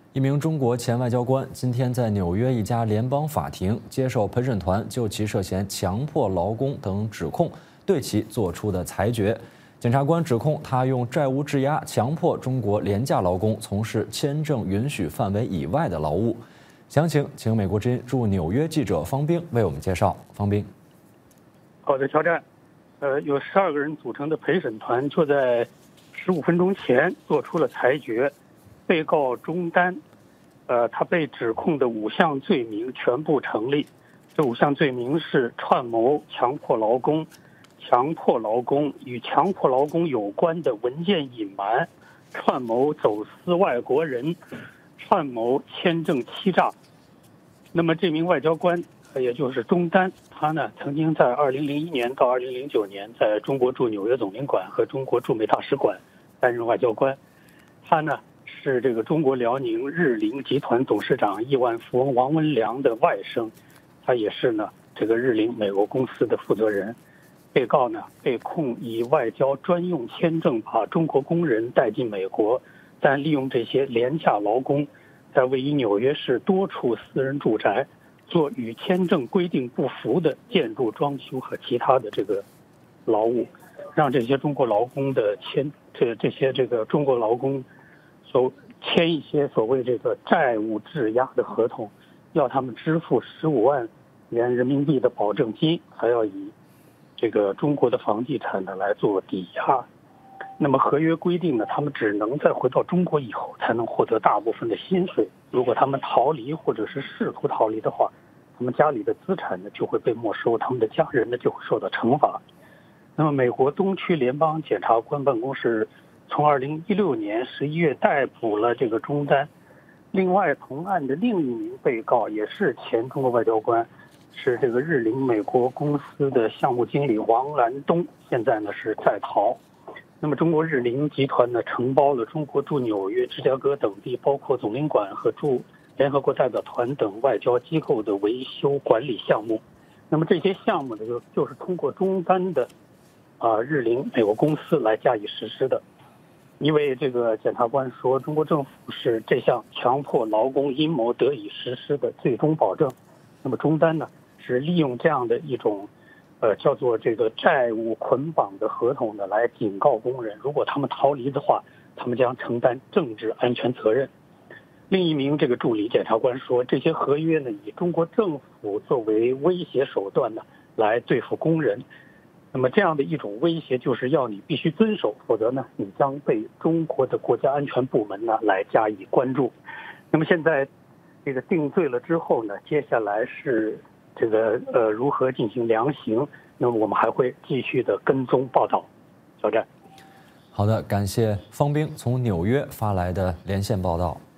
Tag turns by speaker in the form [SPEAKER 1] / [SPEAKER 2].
[SPEAKER 1] 一名中国前外交官今天在纽约一家联邦法庭接受陪审团就其涉嫌强迫劳工等指控对其作出的裁决。检察官指控他用债务质押强迫中国廉价劳工从事签证允许范围以外的劳务。详情请美国之音驻纽约记者方冰为我们介绍。方冰，
[SPEAKER 2] 好的，乔战。有12个人组成的陪审团就在15分钟前做出了裁决。被告钟丹，他被指控的5项罪名全部成立。这5项罪名是串谋强迫劳工、强迫劳工与强迫劳工有关的文件隐瞒、串谋走私外国人、串谋签证欺诈。那么这名外交官，也就是钟丹，他呢曾经在2001年到2009年在中国驻纽约总领馆和中国驻美大使馆担任外交官。他呢是这个中国辽宁日菱集团董事长亿万富翁王文良的外甥，他也是呢这个日菱美国公司的负责人。被告呢被控以外交专用签证把中国工人带进美国，但利用这些廉价劳工，在位于纽约市多处私人住宅做与签证规定不符的建筑装修和其他的这个劳务，让这些中国劳工的这个中国劳工签一些所谓这个债务质押的合同，要他们支付15万元人民币的保证金，还要以这个中国的房地产呢来做抵押。那么合约规定呢，他们只能在回到中国以后才能获得大部分的薪水。如果他们逃离或者是试图逃离的话，他们家里的资产呢就会被没收，他们的家人呢就会受到惩罚。那么美国东区联邦检察官办公室从2016年11月逮捕了这个钟丹。另外同案的另一名被告也是前中国外交官，是这个日菱美国公司的项目经理王兰东，现在呢是在逃。那么中国日菱集团呢承包了中国驻纽约、芝加哥等地，包括总领馆和驻联合国代表团等外交机构的维修管理项目。那么这些项目呢就是通过钟丹的日菱美国公司来加以实施的。因为这个检察官说，中国政府是这项强迫劳工阴谋得以实施的最终保证。那么钟丹呢是利用这样的一种叫做这个债务捆绑的合同呢来警告工人，如果他们逃离的话，他们将承担政治安全责任。另一名这个助理检察官说，这些合约呢以中国政府作为威胁手段呢来对付工人。那么这样的一种威胁就是要你必须遵守，否则呢你将被中国的国家安全部门呢来加以关注。那么现在这个定罪了之后呢，接下来是这个如何进行量刑，那么我们还会继续的跟踪报道。小战。
[SPEAKER 1] 好的，感谢方冰从纽约发来的连线报道。